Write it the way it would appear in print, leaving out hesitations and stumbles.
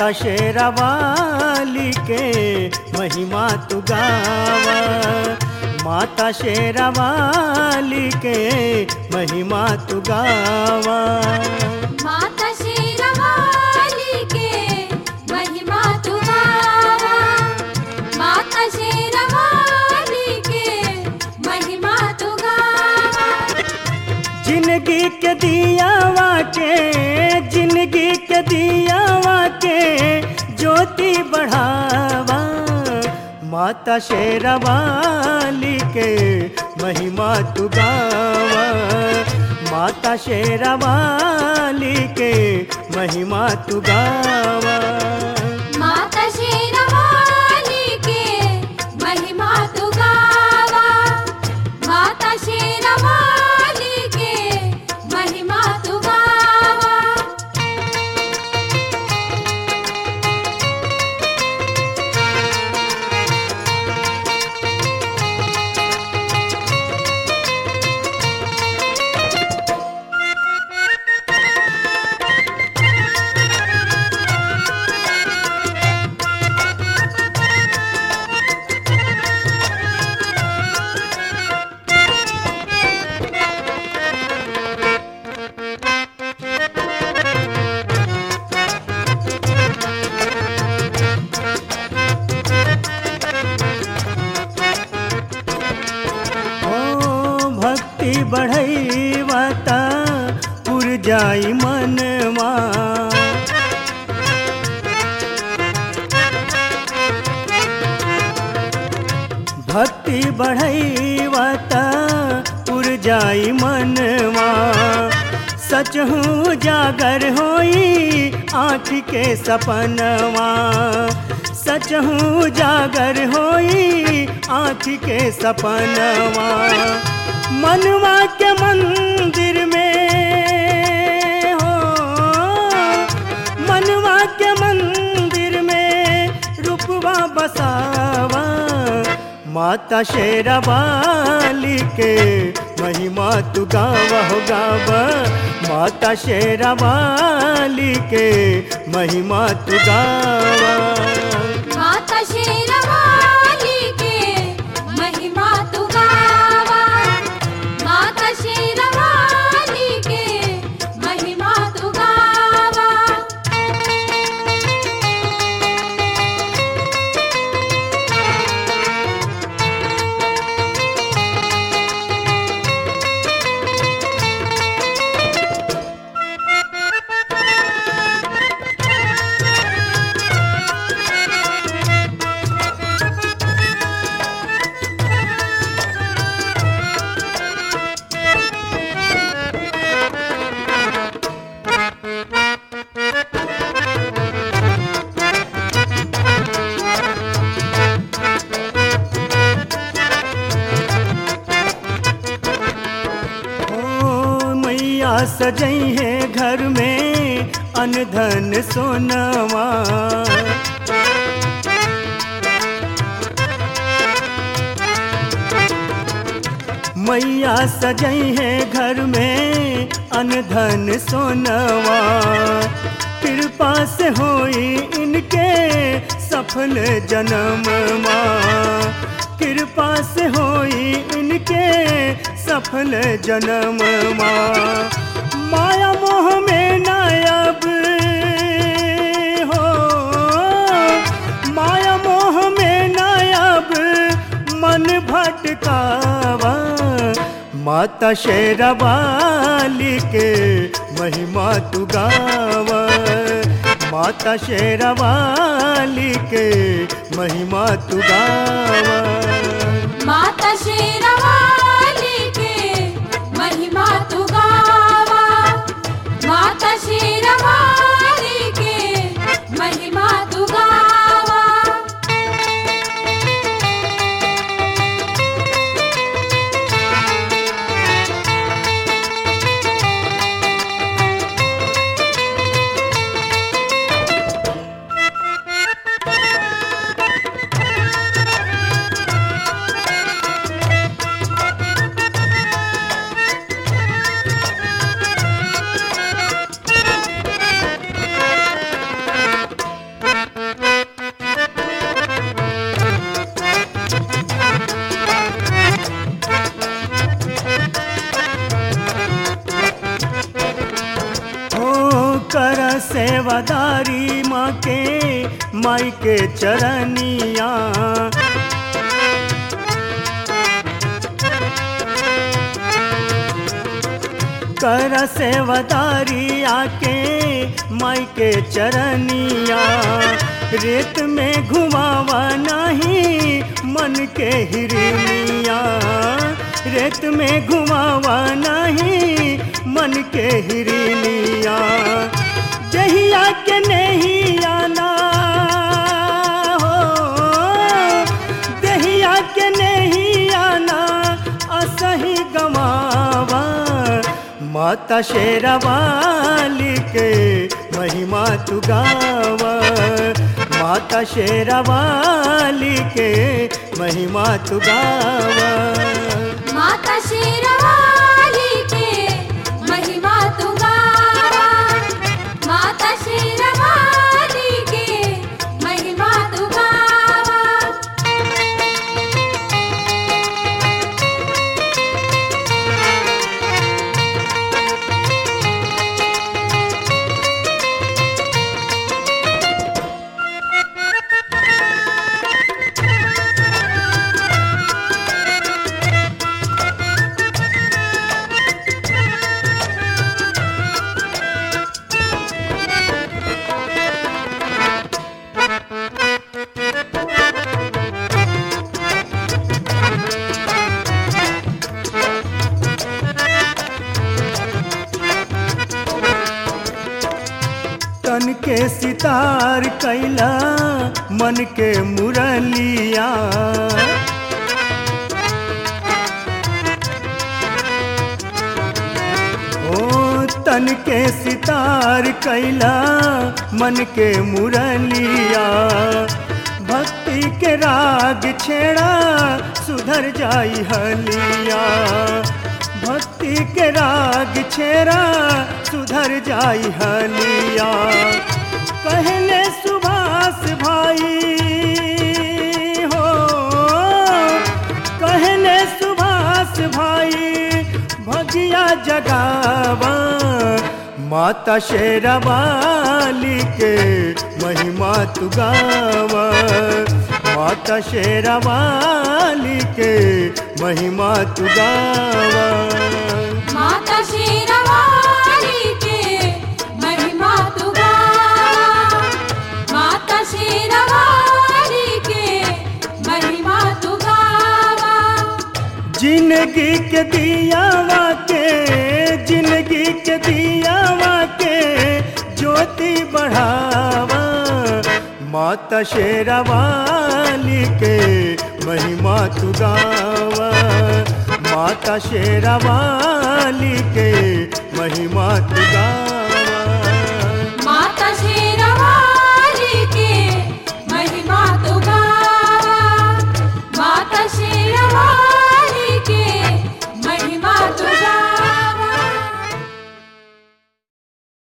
माता शेरावाली के महिमा तू गावा, माता शेरावाली के महिमा तू गावा। माता शेरावाली के महिमा तू गावा, माता शेरावाली के महिमा तू गावा। जिंदगी के दियावा के, जिंदगी के दियावा के ज्योति बढ़ावा, माता शेरावाली के महिमा तू गावा, माता शेरावाली के महिमा तू गावा। माता शेरावाली के महिमा तू गावा, माता शेरावाली के महिमा तू गावा। भक्ति बढ़ैवा ता पुर जाई मनवा, भक्ति बढ़ैवा ता पुर जाई मनवा। सच हूँ जागर होई आँख के सपनवा, सच हूँ जागर होई आँख के सपनवा। मनवा के मंदिर में हो, मनवा के मंदिर में रूपवा बसावा, माता शेरावाली के महिमा तू गावा हो गावा, माता शेरावाली के महिमा तू गावा। माता शेरावाली के महिमा तू गावा, माता शेरावाली के महिमा तू गावा। सजई है घर में अनधन सोनवा, मैया सजई है घर में अनधन सोनवा। कृपा से होई इनके सफल जन्मवा, कृपा से होई इनके सफल जन्मवा। माया मोह में नायब हो, माया मोह में नायब मन भटकावा, माता शेरावाली के महिमा तू गावा, माता शेरावाली के महिमा तू गावा। माता शेरावाली के महिमा तू गावा, माता शेरावाली के महिमा तू गावा। सेवादारी माँ के माई के चरनिया। कर सेवादारी आके माई के चरनिया। रेत में घुमावा नहीं मन के हिरनिया। रेत में घुमावा नहीं मन के हिरनिया। जहिया के नहीं आना हो, दहिया के नहीं आना असही गमावा। माता शेरावाली के महिमा तू गावा। माता शेरावाली के महिमा तू गावा। माता शेरावाली के महिमा तू गावा। माता शेरावाली के महिमा तू गावा। तन के सितार कैला मन के मुरलिया। ओ तन के सितार कैला मन के मुरलिया। भक्ति के राग छेड़ा सुधर जाई हलिया। भक्ति के राग छेड़ा सुधर जाई हलिया। कहले सुभाष भाई हो, कहले सुभाष भाई भगिया जगावा। माता शेरावाली के महिमा तू गावा। माता शेरावाली के महिमा तू गावा। माता शेरावाली के महिमा तू गावा। माता शेरावाली के महिमा तू गावा। जिंदगी के दियावा के, जिंदगी के दियावा के ज्योति बढ़ावा। माता शेरावाली के महिमा तू गावा। माता शेरावाली के महिमा तू गावा।